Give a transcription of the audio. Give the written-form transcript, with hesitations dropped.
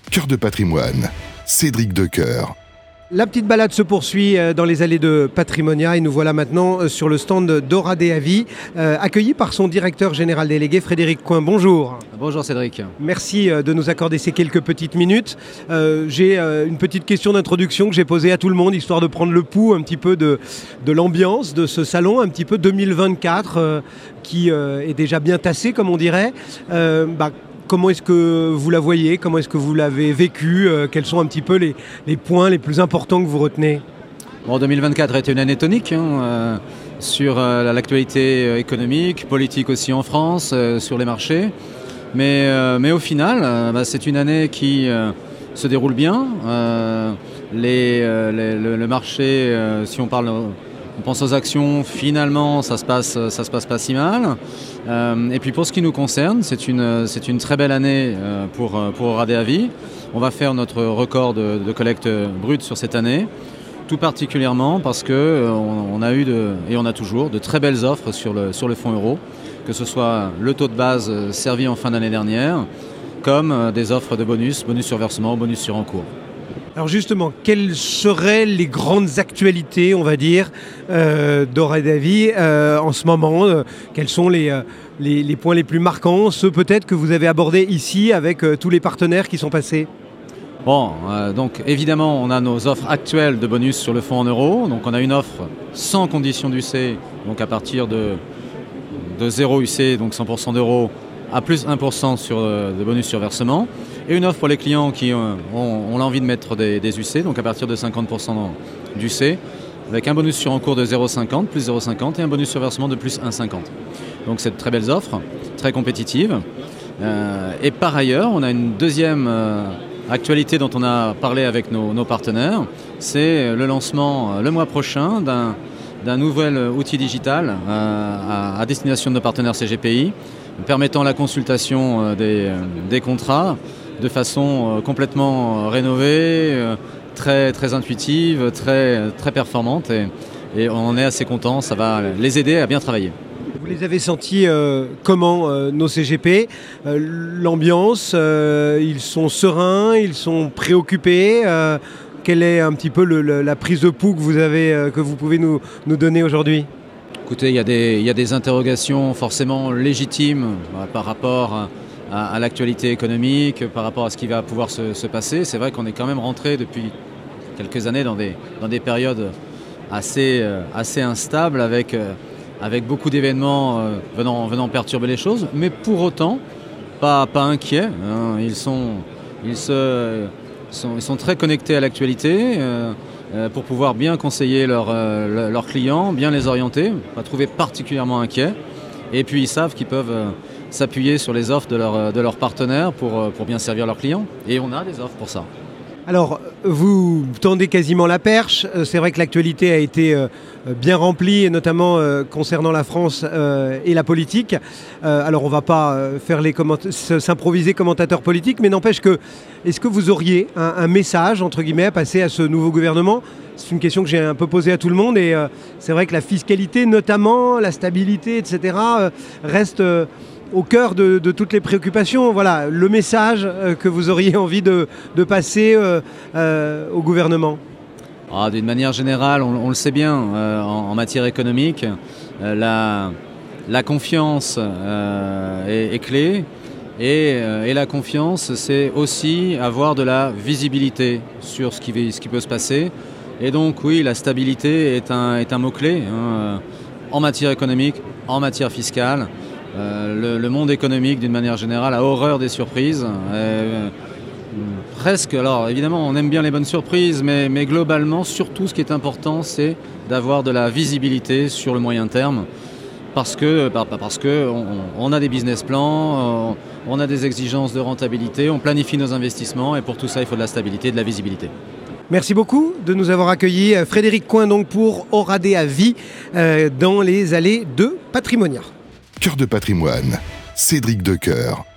Cœur de patrimoine, Cédric Decoeur. La petite balade se poursuit dans les allées de Patrimonia et nous voilà maintenant sur le stand d'Oradea Vie, accueilli par son directeur général délégué Frédéric Coin. Bonjour. Bonjour Cédric. Merci de nous accorder ces quelques petites minutes. J'ai une petite question d'introduction que j'ai posée à tout le monde, histoire de prendre le pouls un petit peu de l'ambiance de ce salon, un petit peu 2024, qui est déjà bien tassé comme on dirait. Comment est-ce que vous la voyez? Comment est-ce que vous l'avez vécu? Quels sont un petit peu les points les plus importants que vous retenez? 2024 a été une année tonique sur l'actualité économique, politique aussi en France, sur les marchés. Mais au final, c'est une année qui se déroule bien. Le marché, si on pense aux actions, finalement ça se passe pas si mal. Et puis pour ce qui nous concerne, c'est une très belle année pour Oradea Vie. On va faire notre record de collecte brute sur cette année, tout particulièrement parce qu'on a eu et on a toujours de très belles offres sur le fonds euro, que ce soit le taux de base servi en fin d'année dernière, comme des offres de bonus sur versement, bonus sur encours. Alors justement, quelles seraient les grandes actualités, on va dire, d'Oradea Vie en ce moment? Quels sont les points les plus marquants, ceux peut-être que vous avez abordés ici avec tous les partenaires qui sont passés? Donc évidemment, on a nos offres actuelles de bonus sur le fonds en euros. Donc on a une offre sans condition d'UC, donc à partir de 0 UC, donc 100% d'euros, à plus 1% de bonus sur versement. Et une offre pour les clients qui ont l'envie de mettre des UC, donc à partir de 50% d'UC, avec un bonus sur encours de 0,50, plus 0,50 et un bonus sur versement de plus 1,50. Donc c'est de très belles offres, très compétitives. Et par ailleurs, on a une deuxième actualité dont on a parlé avec nos partenaires, c'est le lancement le mois prochain d'un nouvel outil digital à destination de nos partenaires CGPI, permettant la consultation des contrats de façon complètement rénovée, très, très intuitive, très, très performante et on est assez content, ça va les aider à bien travailler. Vous les avez sentis comment nos CGP? L'ambiance, ils sont sereins, ils sont préoccupés. Quelle est un petit peu la prise de pouls que vous pouvez nous donner aujourd'hui? Écoutez, il y a des interrogations forcément légitimes par rapport à l'actualité économique, par rapport à ce qui va pouvoir se passer. C'est vrai qu'on est quand même rentré depuis quelques années dans des périodes assez instables avec beaucoup d'événements venant perturber les choses, mais pour autant pas inquiets. Ils sont très connectés à l'actualité pour pouvoir bien conseiller leurs clients, bien les orienter, pas trouver particulièrement inquiets. Et puis ils savent qu'ils peuvent s'appuyer sur les offres de leurs partenaires pour bien servir leurs clients. Et on a des offres pour ça. Alors, vous tendez quasiment la perche. C'est vrai que l'actualité a été bien remplie, et notamment concernant la France et la politique. Alors, on ne va pas faire s'improviser commentateur politique, mais n'empêche que, est-ce que vous auriez un message, entre guillemets, à passer à ce nouveau gouvernement? C'est une question que j'ai un peu posée à tout le monde, et c'est vrai que la fiscalité, notamment, la stabilité, etc., reste au cœur de toutes les préoccupations. Voilà, le message que vous auriez envie de passer au gouvernement. D'une manière générale, on le sait bien, en matière économique, la confiance est clé. Et la confiance, c'est aussi avoir de la visibilité sur ce qui peut se passer. Et donc oui, la stabilité est un mot-clé en matière économique, en matière fiscale. Le monde économique, d'une manière générale, a horreur des surprises. Presque, alors évidemment, on aime bien les bonnes surprises, mais globalement, surtout, ce qui est important, c'est d'avoir de la visibilité sur le moyen terme. Parce que on a des business plans, on a des exigences de rentabilité, on planifie nos investissements, et pour tout ça, il faut de la stabilité et de la visibilité. Merci beaucoup de nous avoir accueillis. Frédéric Coin, donc, pour Oradea Vie, dans les allées de Patrimonia. Cœur de patrimoine, Cédric Decoeur.